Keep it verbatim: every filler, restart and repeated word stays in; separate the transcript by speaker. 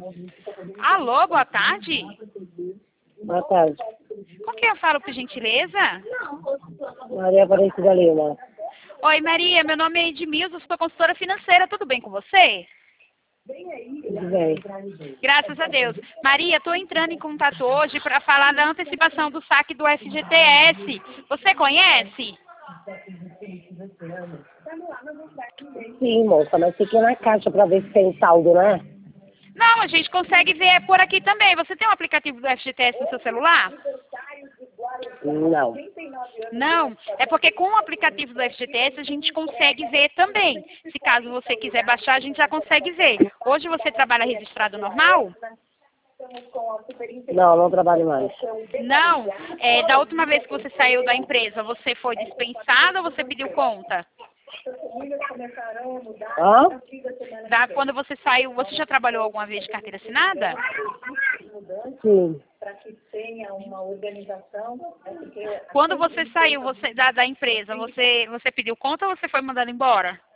Speaker 1: Alô, boa tarde.
Speaker 2: Boa tarde.
Speaker 1: Com quem eu falo, por gentileza?
Speaker 2: Maria Aparecida Lima.
Speaker 1: Oi, Maria, meu nome é Edmilson, sou consultora financeira, tudo bem com você?
Speaker 2: Tudo bem.
Speaker 1: Graças a Deus. Maria, estou entrando em contato hoje para falar da antecipação do saque do F G T S. Você conhece?
Speaker 2: Sim, moça, mas fiquei na caixa pra ver se tem saldo, né?
Speaker 1: Não, a gente consegue ver por aqui também. Você tem um aplicativo do F G T S no seu celular?
Speaker 2: Não.
Speaker 1: Não, é porque com o aplicativo do F G T S a gente consegue ver também. Se caso você quiser baixar, a gente já consegue ver. Hoje você trabalha registrado normal?
Speaker 2: Não, não trabalho mais.
Speaker 1: Não. É, da última vez que você saiu da empresa, você foi dispensado ou você pediu conta?
Speaker 2: Hã?
Speaker 1: Da, quando você saiu, você já trabalhou alguma vez de carteira assinada?
Speaker 2: Sim.
Speaker 1: Quando você saiu você, da, da empresa, você, você pediu conta ou você foi mandado embora?